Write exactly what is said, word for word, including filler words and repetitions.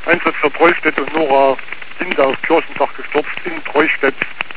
Einsatz für Treustedt und Nora Kinder auf Kirchentag gestürzt in Treustedt.